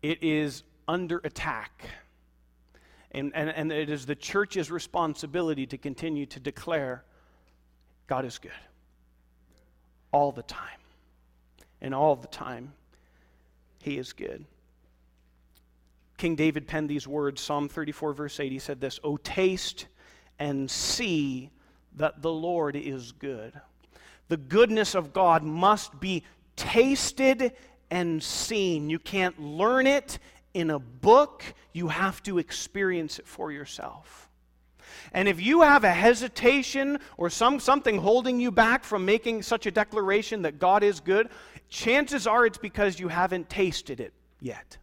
it is under attack. And it is the church's responsibility to continue to declare God is good all the time. And all the time, He is good. King David penned these words, Psalm 34, verse 8. He said this, "O taste and see that the Lord is good." The goodness of God must be tasted and seen. You can't learn it in a book. You have to experience it for yourself. And if you have a hesitation or something holding you back from making such a declaration that God is good, chances are it's because you haven't tasted it yet.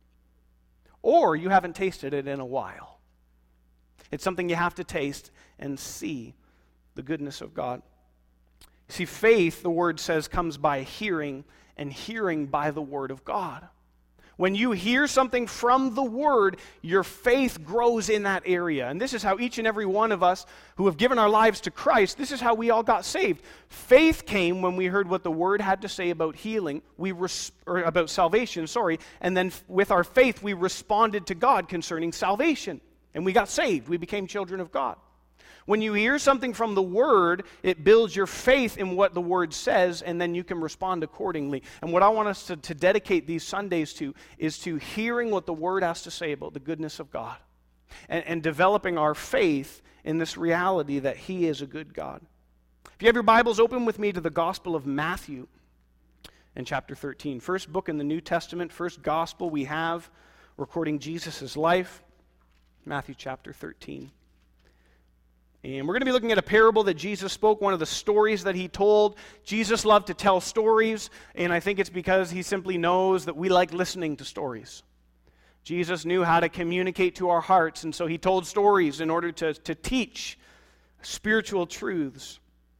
Or you haven't tasted it in a while. It's something you have to taste and see, the goodness of God. See, faith, the word says, comes by hearing, and hearing by the word of God. When you hear something from the Word, your faith grows in that area. And this is how each and every one of us who have given our lives to Christ, this is how we all got saved. Faith came when we heard what the Word had to say about healing, or about salvation, and then with our faith we responded to God concerning salvation. And we got saved. We became children of God. When you hear something from the Word, it builds your faith in what the Word says, and then you can respond accordingly. And what I want us to dedicate these Sundays to is to hearing what the Word has to say about the goodness of God, and developing our faith in this reality that He is a good God. If you have your Bibles, open with me to the Gospel of Matthew in chapter 13. First book in the New Testament, first Gospel we have recording Jesus' life, Matthew chapter 13. And we're going to be looking at a parable that Jesus spoke, one of the stories that He told. Jesus loved to tell stories, and I think it's because He simply knows that we like listening to stories. Jesus knew how to communicate to our hearts, and so He told stories in order to teach spiritual truths.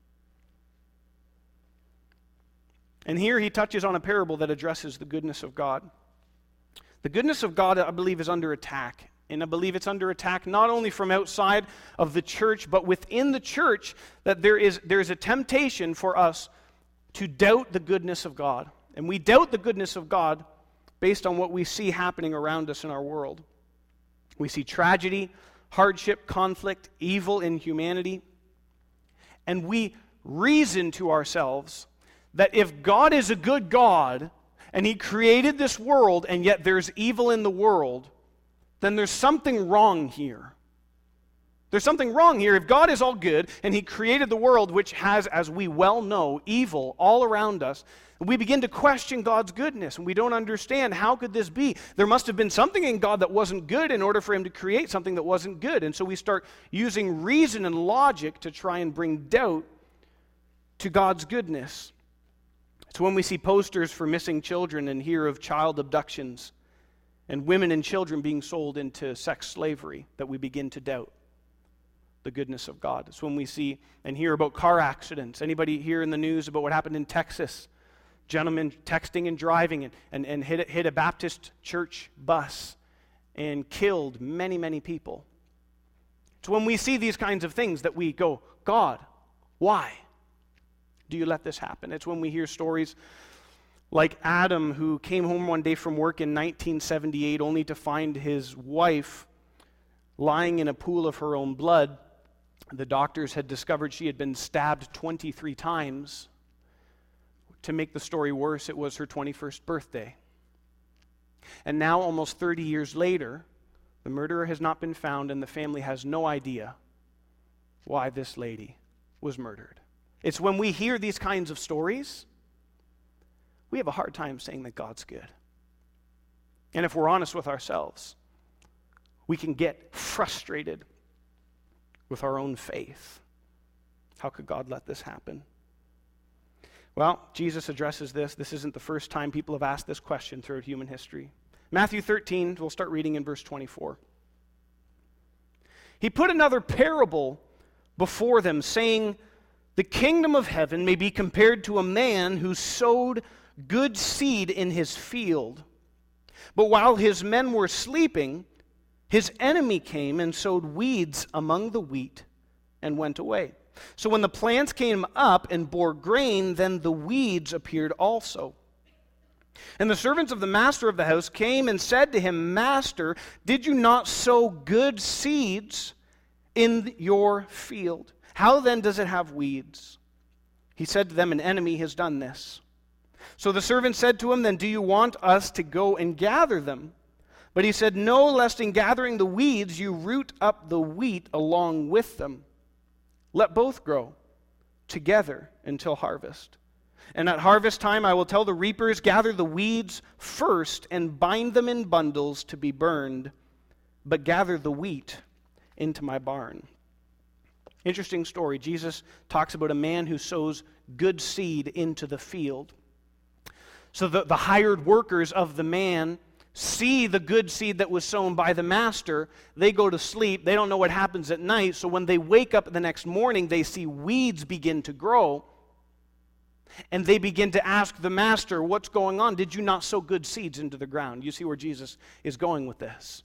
And here He touches on a parable that addresses the goodness of God. The goodness of God, I believe, is under attack. And I believe it's under attack not only from outside of the church, but within the church, that there is a temptation for us to doubt the goodness of God. And we doubt the goodness of God based on what we see happening around us in our world. We see tragedy, hardship, conflict, evil in humanity. And we reason to ourselves that if God is a good God, and He created this world, and yet there's evil in the world, then there's something wrong here. There's something wrong here. If God is all good, and He created the world, which has, as we well know, evil all around us, we begin to question God's goodness, and we don't understand, how could this be? There must have been something in God that wasn't good in order for Him to create something that wasn't good. And so we start using reason and logic to try and bring doubt to God's goodness. It's when we see posters for missing children and hear of child abductions and women and children being sold into sex slavery that we begin to doubt the goodness of God. It's when we see and hear about car accidents. Anybody hear in the news about what happened in Texas? Gentlemen texting and driving and hit a Baptist church bus and killed many, many people. It's when we see these kinds of things that we go, God, why do you let this happen? It's when we hear stories like Adam, who came home one day from work in 1978 only to find his wife lying in a pool of her own blood. The doctors had discovered she had been stabbed 23 times. To make the story worse, it was her 21st birthday. And now, almost 30 years later, the murderer has not been found, and the family has no idea why this lady was murdered. It's when we hear these kinds of stories, we have a hard time saying that God's good. And if we're honest with ourselves, we can get frustrated with our own faith. How could God let this happen? Well, Jesus addresses this. This isn't the first time people have asked this question throughout human history. Matthew 13, we'll start reading in verse 24. He put another parable before them, saying, "The kingdom of heaven may be compared to a man who sowed good seed in his field. But while his men were sleeping, his enemy came and sowed weeds among the wheat and went away. So when the plants came up and bore grain, then the weeds appeared also. And the servants of the master of the house came and said to him, Master, did you not sow good seeds in your field? How then does it have weeds? He said to them, An enemy has done this. So the servant said to him, Then do you want us to go and gather them? But he said, No, lest in gathering the weeds you root up the wheat along with them. Let both grow together until harvest. And at harvest time I will tell the reapers, Gather the weeds first and bind them in bundles to be burned, but gather the wheat into my barn. Interesting story. Jesus talks about a man who sows good seed into the field. So the hired workers of the man see the good seed that was sown by the master. They go to sleep. They don't know what happens at night. So when they wake up the next morning, they see weeds begin to grow. And they begin to ask the master, What's going on? Did you not sow good seeds into the ground? You see where Jesus is going with this.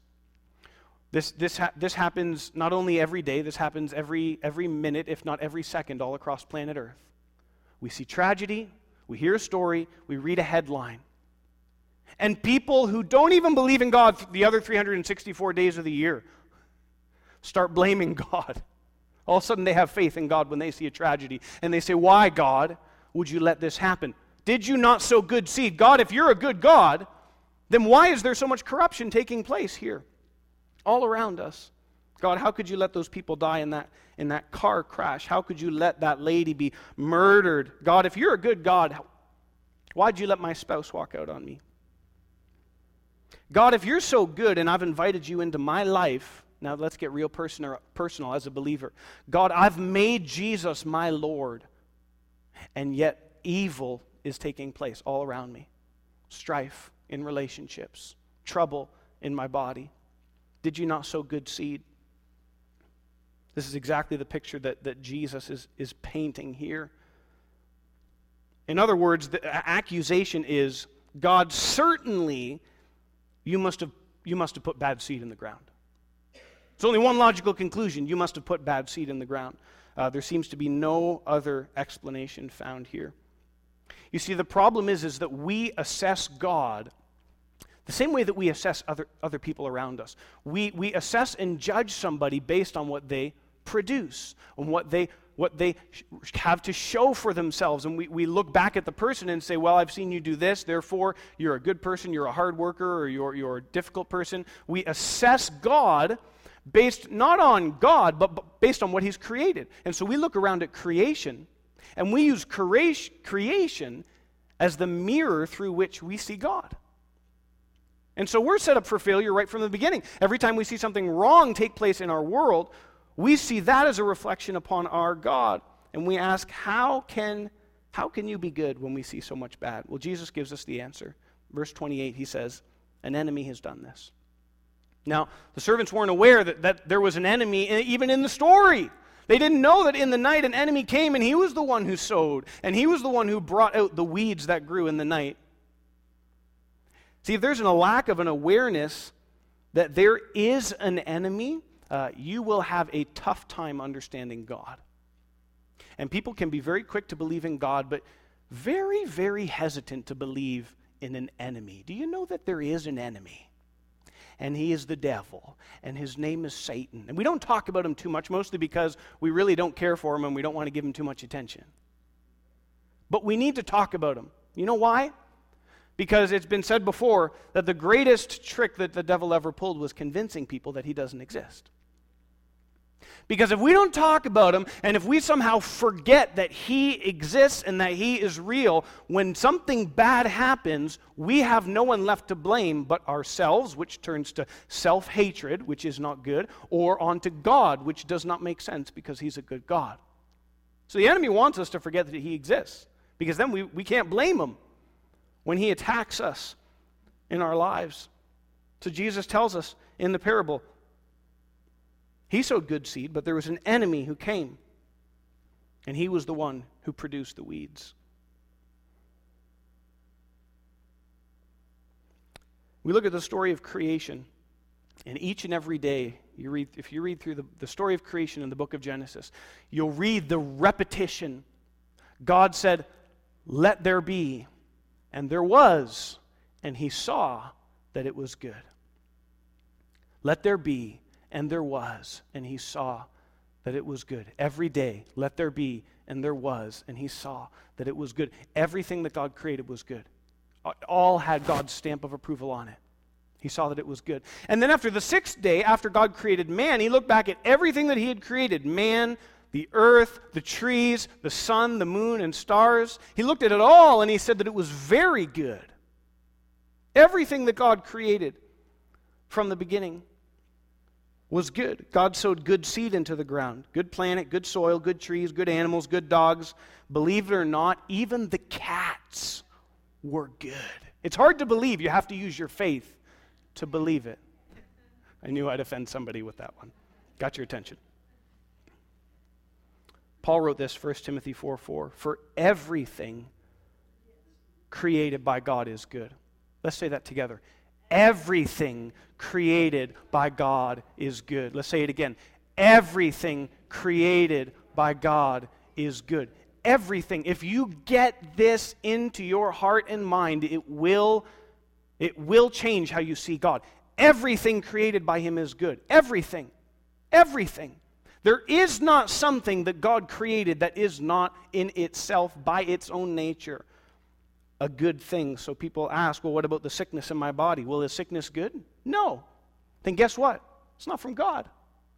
This happens not only every day, this happens every minute, if not every second, all across planet Earth. We see tragedy, we hear a story, we read a headline. And people who don't even believe in God the other 364 days of the year start blaming God. All of a sudden they have faith in God when they see a tragedy. And they say, Why, God, would you let this happen? Did you not sow good seed? God, if you're a good God, then why is there so much corruption taking place here? All around us. God, how could you let those people die in that car crash? How could you let that lady be murdered? God, if you're a good God, why'd you let my spouse walk out on me? God, if you're so good and I've invited you into my life, now let's get real personal as a believer. God, I've made Jesus my Lord, and yet evil is taking place all around me. Strife in relationships, trouble in my body. Did you not sow good seed? This is exactly the picture that Jesus is painting here. In other words, the accusation is, God, certainly you must have put bad seed in the ground. It's only one logical conclusion. You must have put bad seed in the ground. There seems to be no other explanation found here. You see, the problem is that we assess God the same way that we assess other people around us. We assess and judge somebody based on what they produce, on what they have to show for themselves. And we look back at the person and say, well, I've seen you do this, therefore you're a good person, you're a hard worker, or you're a difficult person. We assess God based not on God, but based on what He's created. And so we look around at creation, and we use creation as the mirror through which we see God. And so we're set up for failure right from the beginning. Every time we see something wrong take place in our world, we see that as a reflection upon our God. And we ask, how can you be good when we see so much bad? Well, Jesus gives us the answer. Verse 28, He says, an enemy has done this. Now, the servants weren't aware that there was an enemy even in the story. They didn't know that in the night an enemy came and he was the one who sowed, and he was the one who brought out the weeds that grew in the night. See, if there's a lack of an awareness that there is an enemy, you will have a tough time understanding God. And people can be very quick to believe in God, but very, very hesitant to believe in an enemy. Do you know that there is an enemy? And he is the devil, and his name is Satan. And we don't talk about him too much, mostly because we really don't care for him and we don't want to give him too much attention. But we need to talk about him. You know why? Because it's been said before that the greatest trick that the devil ever pulled was convincing people that he doesn't exist. Because if we don't talk about him, and if we somehow forget that he exists and that he is real, when something bad happens, we have no one left to blame but ourselves, which turns to self-hatred, which is not good, or onto God, which does not make sense because he's a good God. So the enemy wants us to forget that he exists, because then we can't blame him when he attacks us in our lives. So Jesus tells us in the parable, he sowed good seed, but there was an enemy who came, and he was the one who produced the weeds. We look at the story of creation, and each and every day, if you read through the story of creation in the book of Genesis, you'll read the repetition. God said, "Let there be," and there was. and he saw that it was good. Let there be, and there was, and he saw that it was good. Every day, let there be, and there was, and he saw that it was good. Everything that God created was good. All had God's stamp of approval on it. He saw that it was good. And then after the sixth day, after God created man, he looked back at everything that he had created. Man, the earth, the trees, the sun, the moon, and stars. He looked at it all and he said that it was very good. Everything that God created from the beginning was good. God sowed good seed into the ground. Good planet, good soil, good trees, good animals, good dogs. Believe it or not, even the cats were good. It's hard to believe. You have to use your faith to believe it. I knew I'd offend somebody with that one. Got your attention. Paul wrote this, 1 Timothy 4:4. For everything created by God is good. Let's say that together. Everything created by God is good. Let's say it again. Everything created by God is good. Everything. If you get this into your heart and mind, it will change how you see God. Everything created by him is good. Everything. Everything. There is not something that God created that is not in itself, by its own nature, a good thing. So people ask, well, what about the sickness in my body? Well, is sickness good? No. Then guess what? It's not from God.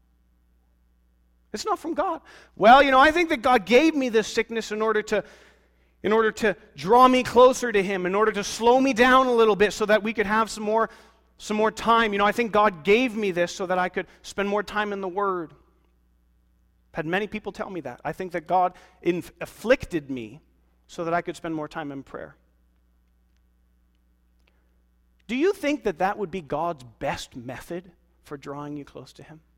It's not from God. Well, I think that God gave me this sickness in order to draw me closer to him, in order to slow me down a little bit so that we could have some more time. I think God gave me this so that I could spend more time in the Word. I've had many people tell me that. I think that God afflicted me so that I could spend more time in prayer. Do you think that that would be God's best method for drawing you close to him?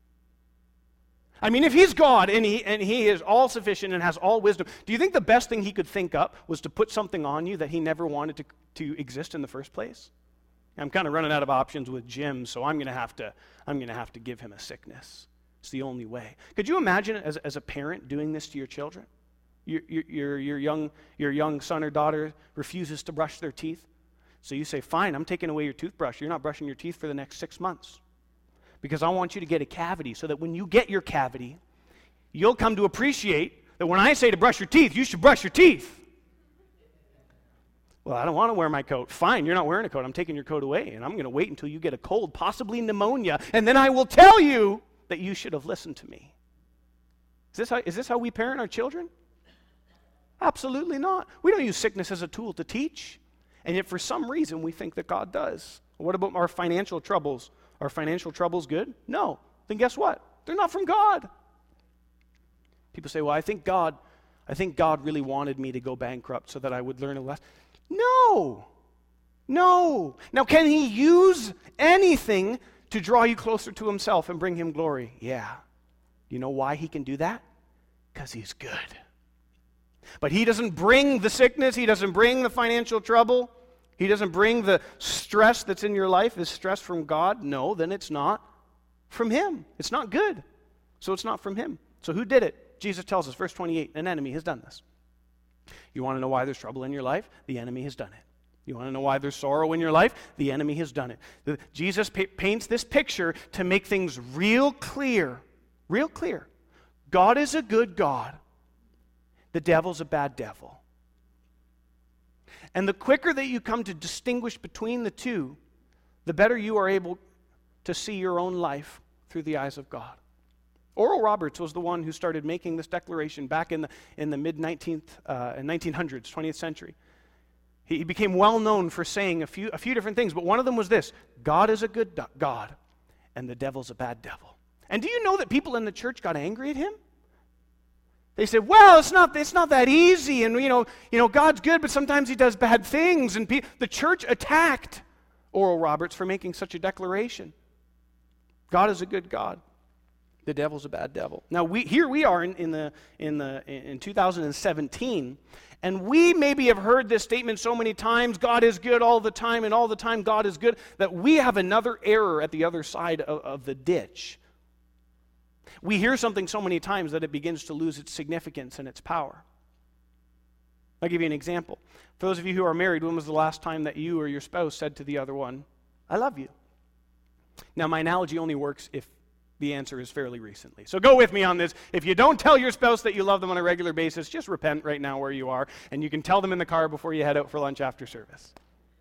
I mean, if he's God and he is all sufficient and has all wisdom, do you think the best thing he could think up was to put something on you that he never wanted to exist in the first place? I'm kind of running out of options with Jim, so I'm going to have to give him a sickness. It's the only way. Could you imagine as a parent doing this to your children? Your young son or daughter refuses to brush their teeth. So you say, fine, I'm taking away your toothbrush. You're not brushing your teeth for the next 6 months. Because I want you to get a cavity so that when you get your cavity, you'll come to appreciate that when I say to brush your teeth, you should brush your teeth. Well, I don't want to wear my coat. Fine, you're not wearing a coat. I'm taking your coat away, and I'm going to wait until you get a cold, possibly pneumonia, and then I will tell you that you should have listened to me. Is this how we parent our children? Absolutely not. We don't use sickness as a tool to teach, and yet for some reason we think that God does. What about our financial troubles? Are financial troubles good? No. Then guess what? They're not from God. People say, well, I think God really wanted me to go bankrupt so that I would learn a lesson. No. No. Now, can he use anything to draw you closer to himself and bring him glory? Yeah. You know why he can do that? Because he's good. But he doesn't bring the sickness. He doesn't bring the financial trouble. He doesn't bring the stress that's in your life. Is stress from God? No, then it's not from him. It's not good. So it's not from him. So who did it? Jesus tells us, verse 28, an enemy has done this. You want to know why there's trouble in your life? The enemy has done it. You want to know why there's sorrow in your life? The enemy has done it. Jesus paints this picture to make things real clear. Real clear. God is a good God. The devil's a bad devil. And the quicker that you come to distinguish between the two, the better you are able to see your own life through the eyes of God. Oral Roberts was the one who started making this declaration back in the mid-1900s, 20th century. He became well known for saying a few different things, but one of them was this: God is a good God, and the devil's a bad devil. And do you know that people in the church got angry at him? They said, well, it's not that easy, and God's good, but sometimes he does bad things. And the church attacked Oral Roberts for making such a declaration. God is a good God. The devil's a bad devil. Now here we are in 2017, and we maybe have heard this statement so many times: God is good all the time, and all the time God is good, that we have another error at the other side of the ditch. We hear something so many times that it begins to lose its significance and its power. I'll give you an example. For those of you who are married, when was the last time that you or your spouse said to the other one, I love you? Now, my analogy only works if the answer is fairly recently. So go with me on this. If you don't tell your spouse that you love them on a regular basis, just repent right now where you are, and you can tell them in the car before you head out for lunch after service.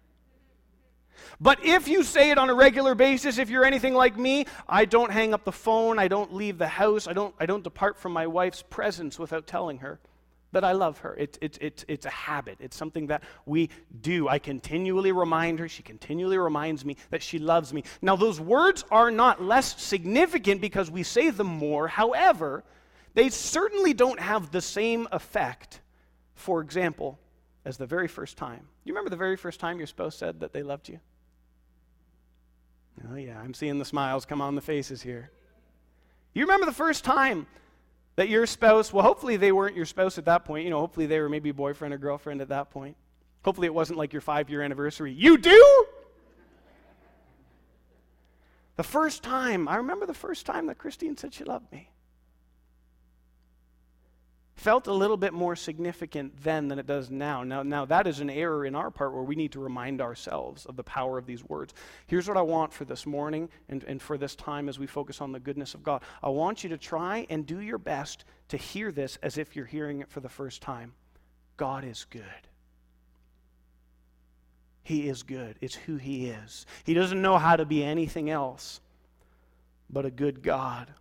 But if you say it on a regular basis, if you're anything like me, I don't hang up the phone, I don't leave the house, I don't depart from my wife's presence without telling her that I love her. It's a habit. It's something that we do. I continually remind her, she continually reminds me that she loves me. Now, those words are not less significant because we say them more. However, they certainly don't have the same effect, for example, as the very first time. You remember the very first time your spouse said that they loved you? Oh yeah, I'm seeing the smiles come on the faces here. You remember the first time that your spouse, well, hopefully they weren't your spouse at that point. Hopefully they were maybe boyfriend or girlfriend at that point. Hopefully it wasn't like your 5-year anniversary. You do? The first time, I remember the first time that Christine said she loved me. Felt a little bit more significant then than it does now. Now that is an error in our part where we need to remind ourselves of the power of these words. Here's what I want for this morning and for this time as we focus on the goodness of God. I want you to try and do your best to hear this as if you're hearing it for the first time. God is good. He is good. It's who He is. He doesn't know how to be anything else but a good God.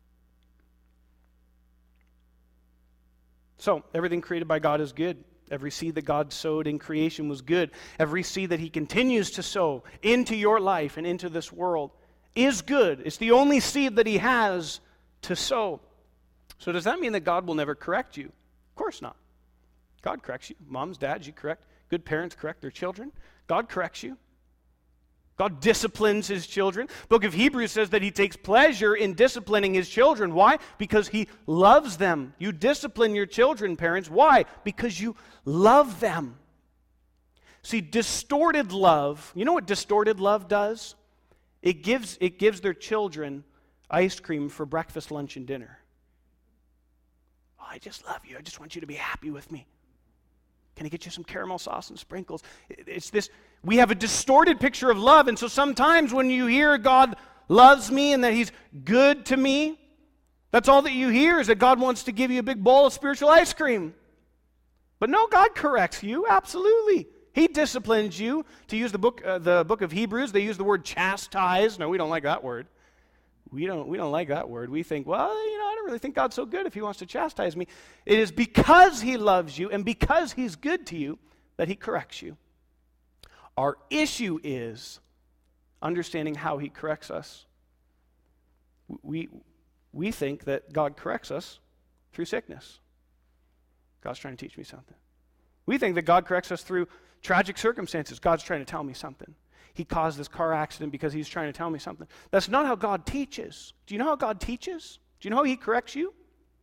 So, everything created by God is good. Every seed that God sowed in creation was good. Every seed that He continues to sow into your life and into this world is good. It's the only seed that He has to sow. So does that mean that God will never correct you? Of course not. God corrects you. Moms, dads, you correct. Good parents correct their children. God corrects you. God disciplines His children. The book of Hebrews says that He takes pleasure in disciplining His children. Why? Because He loves them. You discipline your children, parents. Why? Because you love them. See, distorted love, you know what distorted love does? It gives their children ice cream for breakfast, lunch, and dinner. Oh, I just love you. I just want you to be happy with me. Can I get you some caramel sauce and sprinkles? It's this, we have a distorted picture of love, and so sometimes when you hear God loves me and that He's good to me, that's all that you hear is that God wants to give you a big bowl of spiritual ice cream. But no, God corrects you, absolutely. He disciplines you. To use the book of Hebrews, they use the word chastise. No, we don't like that word. We don't like that word. We think, well, I don't really think God's so good if He wants to chastise me. It is because He loves you and because He's good to you that He corrects you. Our issue is understanding how He corrects us. We think that God corrects us through sickness. God's trying to teach me something. We think that God corrects us through tragic circumstances. God's trying to tell me something. He caused this car accident because He's trying to tell me something. That's not how God teaches. Do you know how God teaches? Do you know how He corrects you?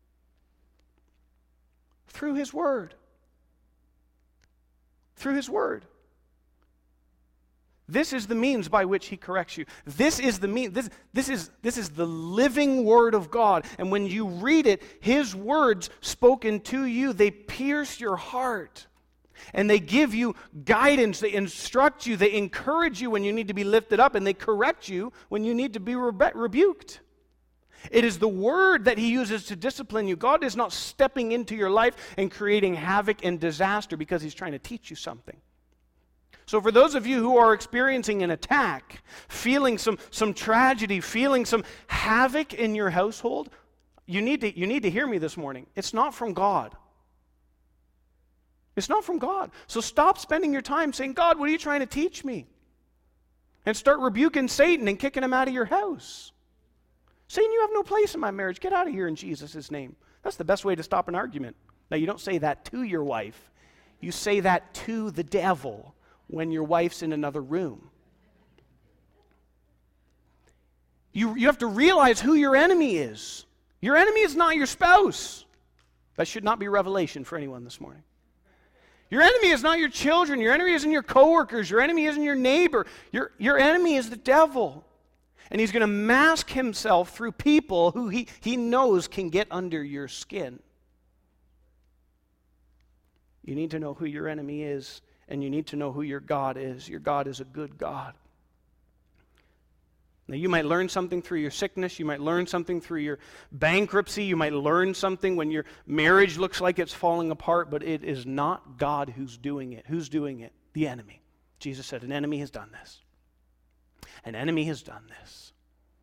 Through His Word. Through His Word. This is the means by which He corrects you. This is the means. This is the living Word of God. And when you read it, His words spoken to you, they pierce your heart. And they give you guidance, they instruct you, they encourage you when you need to be lifted up, and they correct you when you need to be rebuked. It is the Word that He uses to discipline you. God is not stepping into your life and creating havoc and disaster because He's trying to teach you something. So for those of you who are experiencing an attack, feeling some tragedy, feeling some havoc in your household, you need to hear me this morning. It's not from God. It's not from God. So stop spending your time saying, God, what are you trying to teach me? And start rebuking Satan and kicking him out of your house. Satan, you have no place in my marriage. Get out of here in Jesus' name. That's the best way to stop an argument. Now, you don't say that to your wife. You say that to the devil when your wife's in another room. You have to realize who your enemy is. Your enemy is not your spouse. That should not be revelation for anyone this morning. Your enemy is not your children. Your enemy isn't your coworkers. Your enemy isn't your neighbor. Your enemy is the devil. And he's going to mask himself through people who he knows can get under your skin. You need to know who your enemy is, and you need to know who your God is. Your God is a good God. Now, you might learn something through your sickness. You might learn something through your bankruptcy. You might learn something when your marriage looks like it's falling apart, but it is not God who's doing it. Who's doing it? The enemy. Jesus said, an enemy has done this. An enemy has done this.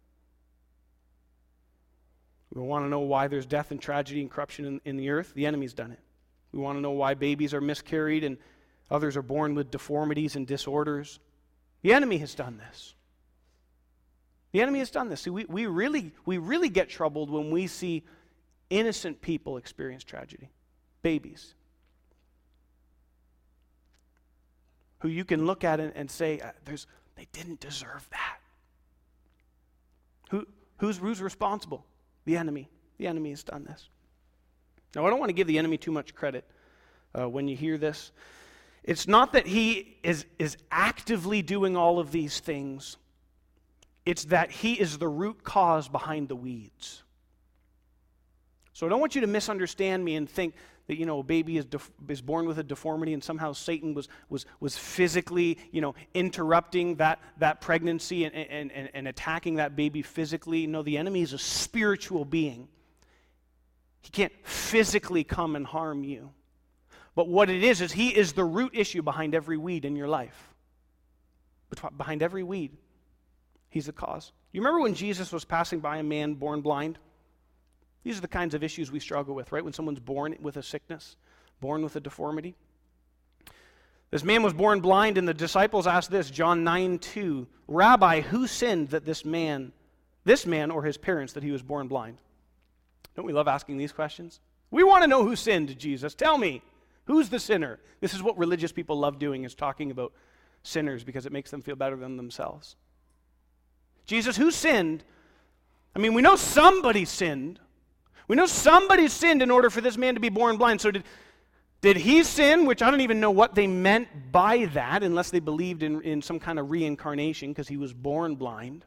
We want to know why there's death and tragedy and corruption in the earth. The enemy's done it. We want to know why babies are miscarried and others are born with deformities and disorders. The enemy has done this. The enemy has done this. See, we really get troubled when we see innocent people experience tragedy. Babies. Who you can look at and say, they didn't deserve that. Who's responsible? The enemy. The enemy has done this. Now, I don't want to give the enemy too much credit when you hear this. It's not that he is actively doing all of these things. It's that he is the root cause behind the weeds. So I don't want you to misunderstand me and think that, a baby is born with a deformity and somehow Satan was physically, interrupting that pregnancy and attacking that baby physically. No, the enemy is a spiritual being. He can't physically come and harm you. But what it is he is the root issue behind every weed in your life. Behind every weed, he's the cause. You remember when Jesus was passing by a man born blind? These are the kinds of issues we struggle with, right? When someone's born with a sickness, born with a deformity. This man was born blind, and the disciples asked this, John 9:2, Rabbi, who sinned that this man or his parents, that he was born blind? Don't we love asking these questions? We want to know who sinned, Jesus. Tell me, who's the sinner? This is what religious people love doing, is talking about sinners because it makes them feel better than themselves. Jesus, who sinned? I mean, we know somebody sinned. We know somebody sinned in order for this man to be born blind. So did he sin? Which I don't even know what they meant by that, unless they believed in some kind of reincarnation because he was born blind.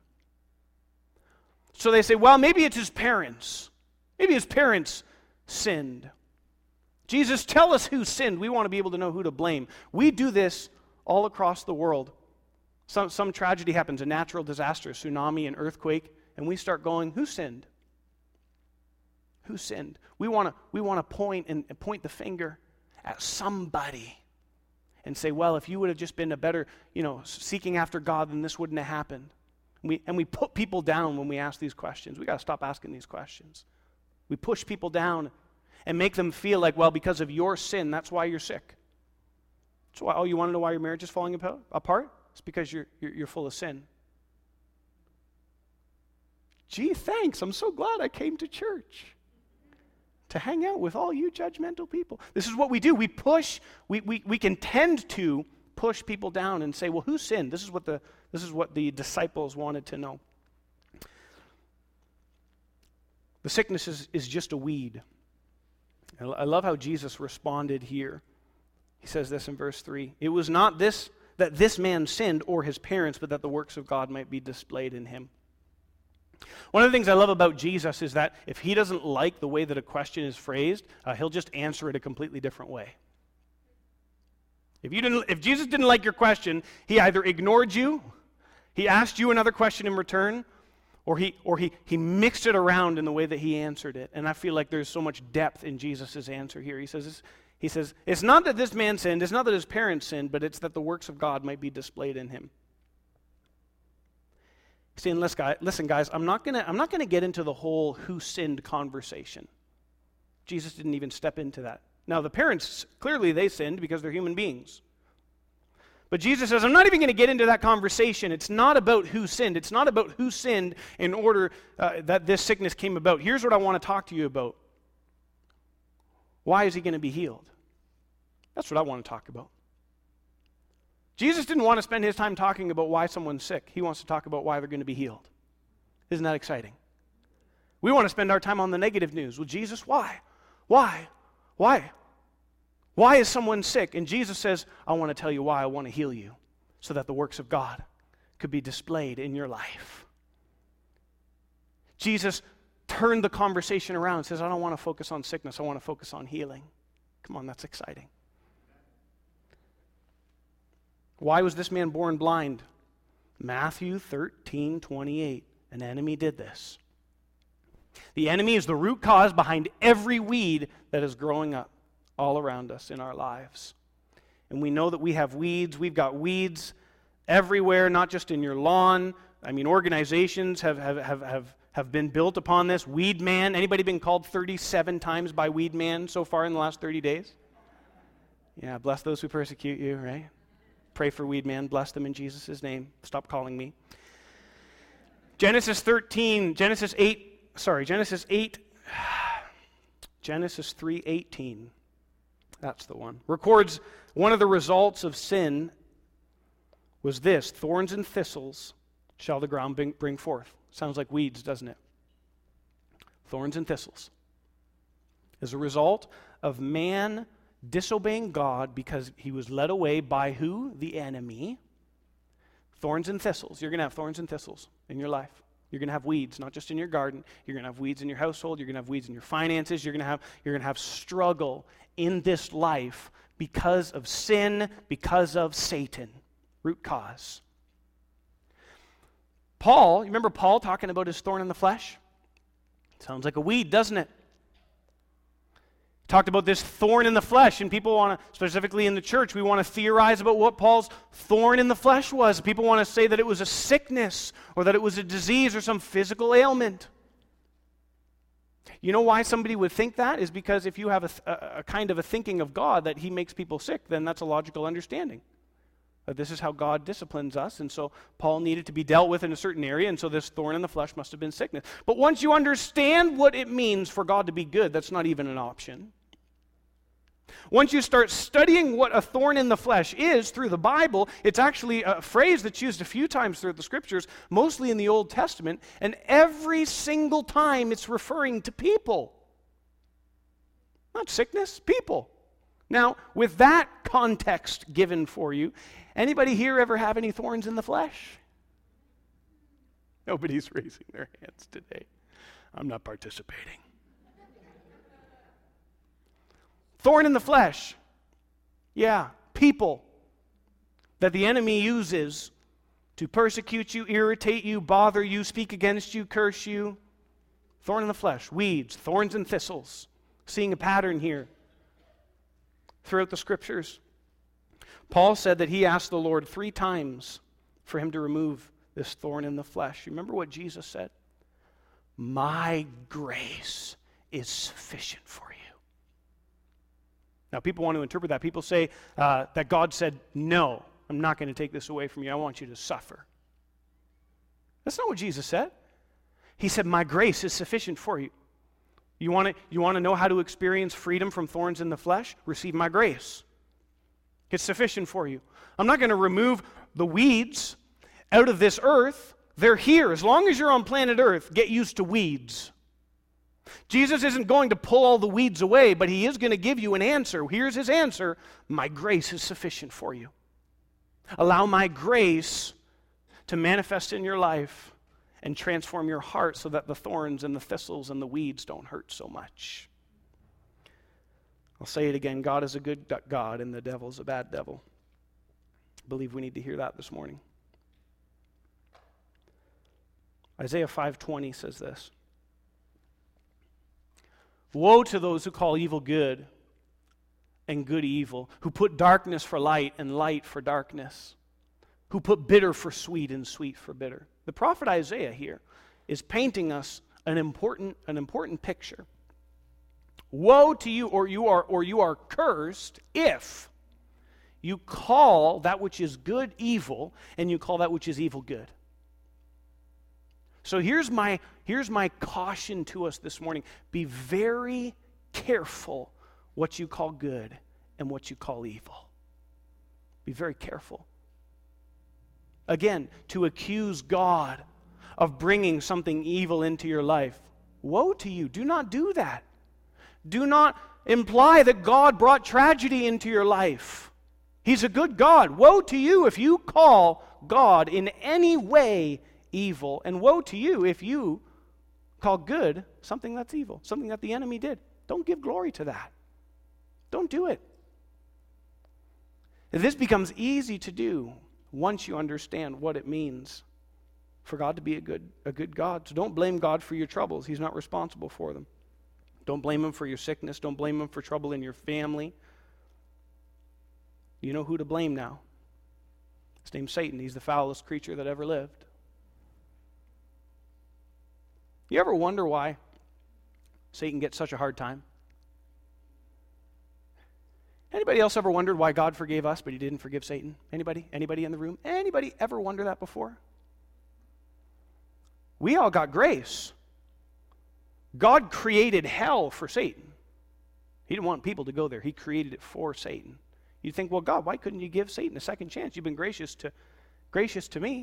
So they say, well, maybe it's his parents. Maybe his parents sinned. Jesus, tell us who sinned. We want to be able to know who to blame. We do this all across the world. Some tragedy happens, a natural disaster, a tsunami, an earthquake, and we start going, who sinned? Who sinned? We want to point the finger at somebody and say, well, if you would have just been a better, seeking after God, then this wouldn't have happened. And we put people down when we ask these questions. We got to stop asking these questions. We push people down and make them feel like, well, because of your sin, that's why you're sick. That's why. Oh, you want to know why your marriage is falling apart? It's because you're full of sin. Gee, thanks. I'm so glad I came to church to hang out with all you judgmental people. This is what we do. We can tend to push people down and say, well, who sinned? This is what the disciples wanted to know. The sickness is just a weed. I love how Jesus responded here. He says this in verse 3. It was not that this man sinned or his parents, but that the works of God might be displayed in him. One of the things I love about Jesus is that if he doesn't like the way that a question is phrased, he'll just answer it a completely different way. If Jesus didn't like your question, he either ignored you, he asked you another question in return, or he mixed it around in the way that he answered it. And I feel like there's so much depth in Jesus' answer here. He says, it's not that this man sinned, it's not that his parents sinned, but it's that the works of God might be displayed in him. See, and listen, guys, I'm not gonna get into the whole who sinned conversation. Jesus didn't even step into that. Now, the parents, clearly they sinned because they're human beings. But Jesus says, I'm not even going to get into that conversation. It's not about who sinned. It's not about who sinned in order that this sickness came about. Here's what I want to talk to you about. Why is he going to be healed? That's what I want to talk about. Jesus didn't want to spend his time talking about why someone's sick. He wants to talk about why they're going to be healed. Isn't that exciting? We want to spend our time on the negative news. Well, Jesus, why? Why? Why? Why is someone sick? And Jesus says, I want to tell you why. I want to heal you so that the works of God could be displayed in your life. Jesus turned the conversation around and says, I don't want to focus on sickness. I want to focus on healing. Come on, that's exciting. Why was this man born blind? Matthew 13:28. An enemy did this. The enemy is the root cause behind every weed that is growing up all around us in our lives. And we know that we have weeds. We've got weeds everywhere, not just in your lawn. I mean, organizations have been built upon this. Weed Man. Anybody been called 37 times by Weed Man so far in the last 30 days? Yeah, bless those who persecute you, right? Pray for Weed Man. Bless them in Jesus' name. Stop calling me. Genesis 3:18. That's the one. Records one of the results of sin was this: thorns and thistles shall the ground bring forth. Sounds like weeds, doesn't it? Thorns and thistles. As a result of man disobeying God because he was led away by who? The enemy. Thorns and thistles. You're going to have thorns and thistles in your life. You're going to have weeds, not just in your garden. You're going to have weeds in your household. You're going to have weeds in your finances. You're going to have struggle in this life because of sin, because of Satan. Root cause. Paul, you remember Paul talking about his thorn in the flesh? Sounds like a weed, doesn't it? Talked about this thorn in the flesh, and people want to, specifically in the church, we want to theorize about what Paul's thorn in the flesh was. People want to say that it was a sickness or that it was a disease or some physical ailment. You know why somebody would think that? Is because if you have a kind of a thinking of God that he makes people sick, then that's a logical understanding. That this is how God disciplines us, and so Paul needed to be dealt with in a certain area, and so this thorn in the flesh must have been sickness. But once you understand what it means for God to be good, that's not even an option. Once you start studying what a thorn in the flesh is through the Bible, it's actually a phrase that's used a few times throughout the Scriptures, mostly in the Old Testament, and every single time it's referring to people. Not sickness, people. Now, with that context given for you, anybody here ever have any thorns in the flesh? Nobody's raising their hands today. I'm not participating. Thorn in the flesh. Yeah, people that the enemy uses to persecute you, irritate you, bother you, speak against you, curse you. Thorn in the flesh, weeds, thorns and thistles. Seeing a pattern here throughout the Scriptures. Paul said that he asked the Lord 3 times for him to remove this thorn in the flesh. You remember what Jesus said? My grace is sufficient for you. Now, people want to interpret that. People say that God said, no, I'm not going to take this away from you. I want you to suffer. That's not what Jesus said. He said, my grace is sufficient for you. You want to know how to experience freedom from thorns in the flesh? Receive my grace. It's sufficient for you. I'm not going to remove the weeds out of this earth. They're here. As long as you're on planet Earth, get used to weeds. Jesus isn't going to pull all the weeds away, but he is going to give you an answer. Here's his answer. My grace is sufficient for you. Allow my grace to manifest in your life and transform your heart so that the thorns and the thistles and the weeds don't hurt so much. I'll say it again. God is a good God and the devil's a bad devil. I believe we need to hear that this morning. Isaiah 5:20 says this. Woe to those who call evil good and good evil, who put darkness for light and light for darkness, who put bitter for sweet and sweet for bitter. The prophet Isaiah here is painting us an important picture. Woe to you, or you are cursed if you call that which is good evil and you call that which is evil good. So here's my caution to us this morning. Be very careful what you call good and what you call evil. Be very careful. Again, to accuse God of bringing something evil into your life. Woe to you. Do not do that. Do not imply that God brought tragedy into your life. He's a good God. Woe to you if you call God in any way evil, and woe to you if you call good something that's evil, something that the enemy did. Don't give glory to that. Don't do it. This becomes easy to do once you understand what it means for God to be a good God. So don't blame God for your troubles. He's not responsible for them. Don't blame Him for your sickness. Don't blame Him for trouble in your family. You know who to blame now. His name's Satan. He's the foulest creature that ever lived. You ever wonder why Satan gets such a hard time? Anybody else ever wondered why God forgave us, but He didn't forgive Satan? Anybody? Anybody in the room? Anybody ever wonder that before? We all got grace. God created hell for Satan. He didn't want people to go there. He created it for Satan. You think, well, God, why couldn't you give Satan a second chance? You've been gracious to me.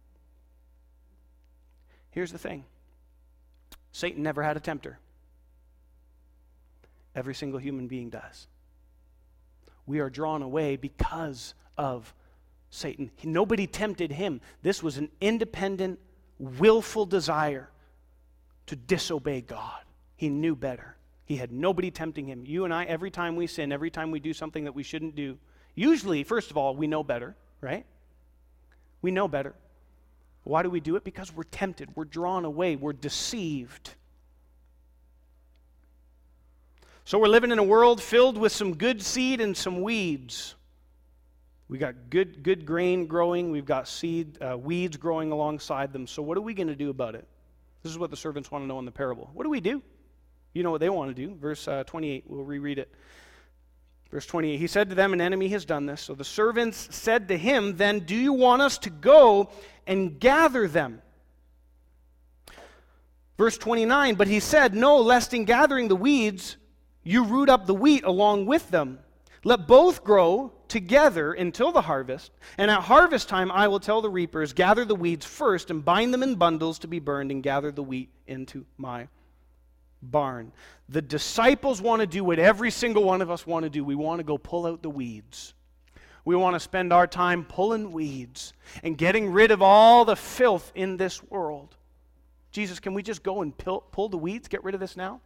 Here's the thing. Satan never had a tempter. Every single human being does. We are drawn away because of Satan. Nobody tempted him. This was an independent, willful desire to disobey God. He knew better. He had nobody tempting him. You and I, every time we sin, every time we do something that we shouldn't do, usually, first of all, we know better, right? We know better. Why do we do it? Because we're tempted. We're drawn away. We're deceived. So we're living in a world filled with some good seed and some weeds. We got good grain growing. We've got weeds growing alongside them. So what are we going to do about it? This is what the servants want to know in the parable. What do we do? You know what they want to do. Verse 28, we'll reread it. Verse 28, he said to them, an enemy has done this. So the servants said to him, then do you want us to go and gather them? Verse 29, but he said, no, lest in gathering the weeds, you root up the wheat along with them. Let both grow together until the harvest. And at harvest time I will tell the reapers, gather the weeds first and bind them in bundles to be burned, and gather the wheat into my barn. The disciples want to do what every single one of us want to do. We want to go pull out the weeds. We want to spend our time pulling weeds and getting rid of all the filth in this world. Jesus, can we just go and pull the weeds, get rid of this now?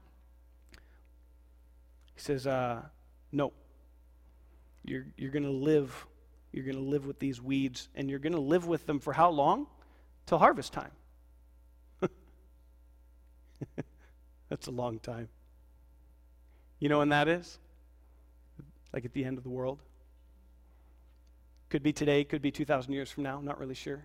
He says, no. You're going to live. You're going to live with these weeds, and you're going to live with them for how long? Till harvest time. That's a long time. You know when that is? Like at the end of the world. Could be today, could be 2,000 years from now, not really sure.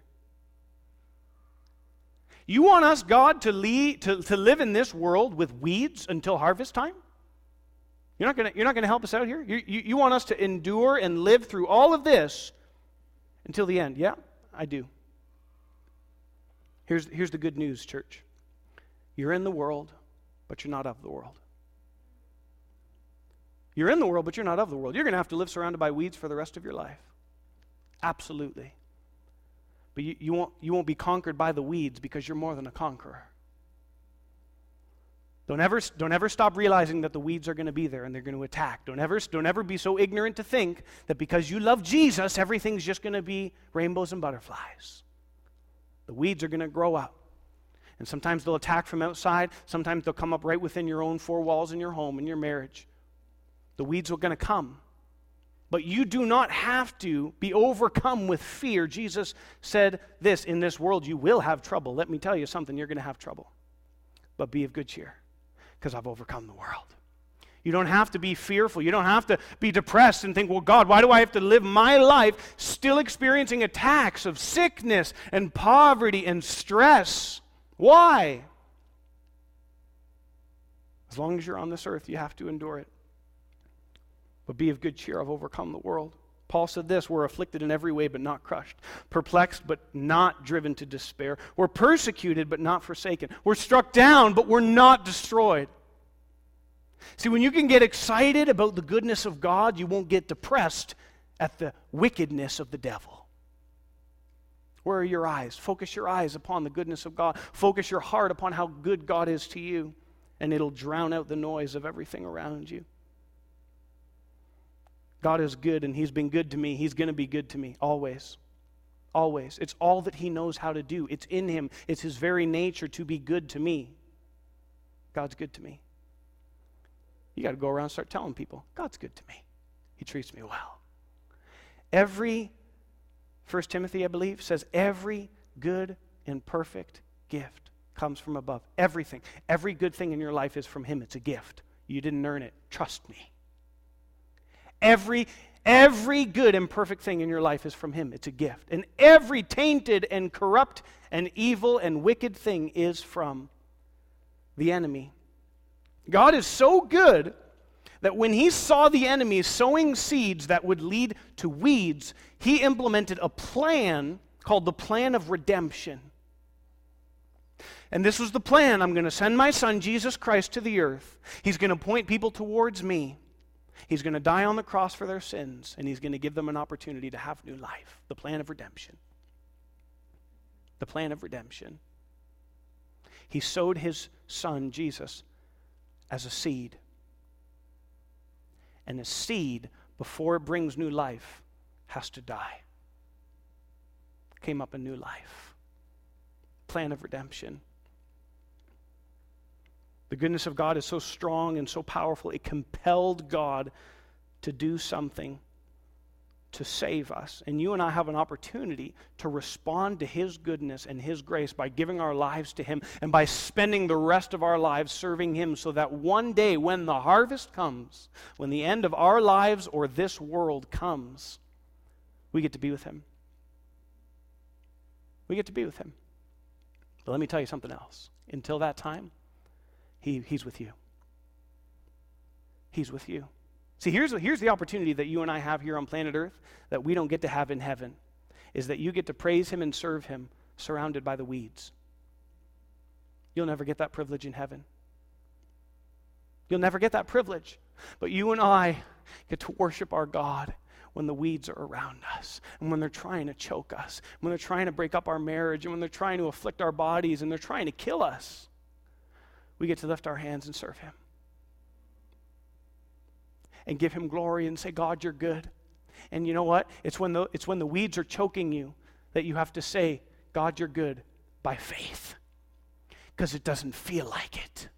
You want us, God, to live in this world with weeds until harvest time? You're not going to help us out here? You want us to endure and live through all of this until the end? Yeah, I do. Here's the good news, church. You're in the world, but you're not of the world. You're in the world, but you're not of the world. You're going to have to live surrounded by weeds for the rest of your life. Absolutely. But you won't be conquered by the weeds, because you're more than a conqueror. Don't ever stop realizing that the weeds are going to be there and they're going to attack. Don't ever be so ignorant to think that because you love Jesus, everything's just going to be rainbows and butterflies. The weeds are going to grow up. And sometimes they'll attack from outside. Sometimes they'll come up right within your own four walls in your home, in your marriage. The weeds are going to come. But you do not have to be overcome with fear. Jesus said this, in this world you will have trouble. Let me tell you something, you're going to have trouble. But be of good cheer, because I've overcome the world. You don't have to be fearful. You don't have to be depressed and think, well, God, why do I have to live my life still experiencing attacks of sickness and poverty and stress? Why? As long as you're on this earth, you have to endure it. But be of good cheer, I've overcome the world. Paul said this, we're afflicted in every way but not crushed, perplexed but not driven to despair. We're persecuted but not forsaken. We're struck down but we're not destroyed. See, when you can get excited about the goodness of God, you won't get depressed at the wickedness of the devil. Where are your eyes? Focus your eyes upon the goodness of God. Focus your heart upon how good God is to you, and it'll drown out the noise of everything around you. God is good, and He's been good to me. He's going to be good to me, always. Always. It's all that He knows how to do. It's in Him. It's His very nature to be good to me. God's good to me. You got to go around and start telling people, God's good to me. He treats me well. Every, 1 Timothy, I believe, says every good and perfect gift comes from above. Everything. Every good thing in your life is from Him. It's a gift. You didn't earn it. Trust me. Every good and perfect thing in your life is from Him. It's a gift. And every tainted and corrupt and evil and wicked thing is from the enemy. God is so good that when He saw the enemy sowing seeds that would lead to weeds, He implemented a plan called the plan of redemption. And this was the plan. I'm going to send my Son, Jesus Christ, to the earth. He's going to point people towards me. He's going to die on the cross for their sins, and He's going to give them an opportunity to have new life. The plan of redemption. The plan of redemption. He sowed His Son, Jesus, as a seed. And a seed, before it brings new life, has to die. Came up a new life. Plan of redemption. The goodness of God is so strong and so powerful, it compelled God to do something to save us. And you and I have an opportunity to respond to His goodness and His grace by giving our lives to Him and by spending the rest of our lives serving Him, so that one day when the harvest comes, when the end of our lives or this world comes, we get to be with Him. We get to be with Him. But let me tell you something else. Until that time, He's with you. He's with you. See, here's the opportunity that you and I have here on planet Earth that we don't get to have in heaven, is that you get to praise Him and serve Him surrounded by the weeds. You'll never get that privilege in heaven. You'll never get that privilege. But you and I get to worship our God when the weeds are around us, and when they're trying to choke us, when they're trying to break up our marriage, and when they're trying to afflict our bodies, and they're trying to kill us. We get to lift our hands and serve Him. And give Him glory and say, God, you're good. And you know what? It's when the weeds are choking you that you have to say, God, you're good, by faith. Because it doesn't feel like it.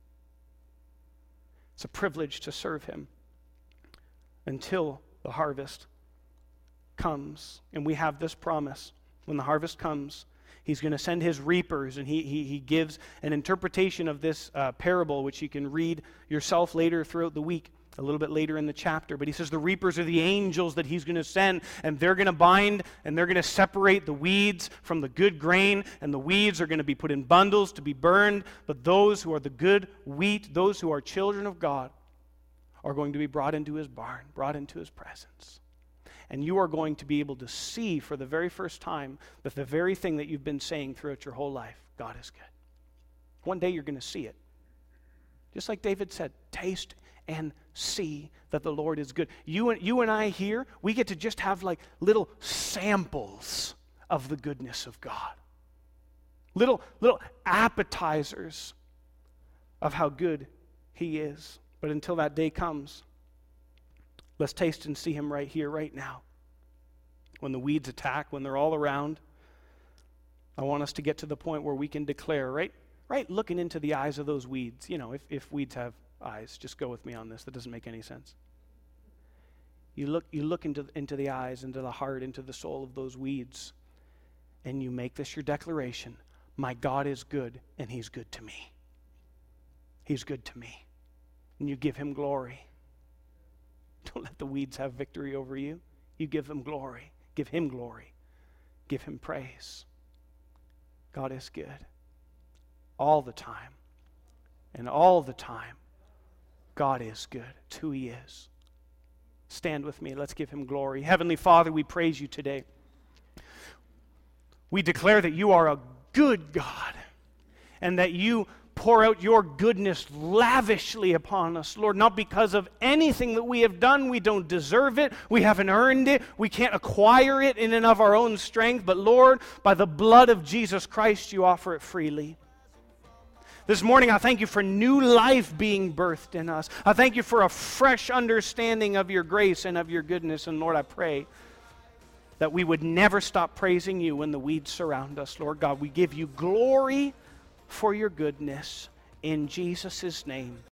It's a privilege to serve Him until the harvest comes. And we have this promise. When the harvest comes, He's going to send His reapers, and he gives an interpretation of this parable, which you can read yourself later throughout the week, a little bit later in the chapter. But He says the reapers are the angels that He's going to send, and they're going to bind, and they're going to separate the weeds from the good grain, and the weeds are going to be put in bundles to be burned. But those who are the good wheat, those who are children of God, are going to be brought into His barn, brought into His presence. And you are going to be able to see for the very first time that the very thing that you've been saying throughout your whole life, God is good. One day you're going to see it. Just like David said, taste and see that the Lord is good. You and I here, we get to just have like little samples of the goodness of God. Little appetizers of how good He is. But until that day comes, let's taste and see Him right here, right now. When the weeds attack, when they're all around, I want us to get to the point where we can declare, right looking into the eyes of those weeds. You know, if weeds have eyes, just go with me on this. That doesn't make any sense. You look into the eyes, into the heart, into the soul of those weeds, and you make this your declaration. My God is good, and He's good to me. He's good to me. And you give Him glory. Don't let the weeds have victory over you. You give them glory. Give Him glory. Give Him praise. God is good. All the time. And all the time, God is good. It's who He is. Stand with me. Let's give Him glory. Heavenly Father, we praise You today. We declare that You are a good God, and that You pour out Your goodness lavishly upon us, Lord, not because of anything that we have done. We don't deserve it. We haven't earned it. We can't acquire it in and of our own strength. But Lord, by the blood of Jesus Christ, You offer it freely. This morning, I thank You for new life being birthed in us. I thank You for a fresh understanding of Your grace and of Your goodness. And Lord, I pray that we would never stop praising You when the weeds surround us. Lord God, we give You glory for Your goodness in Jesus' name.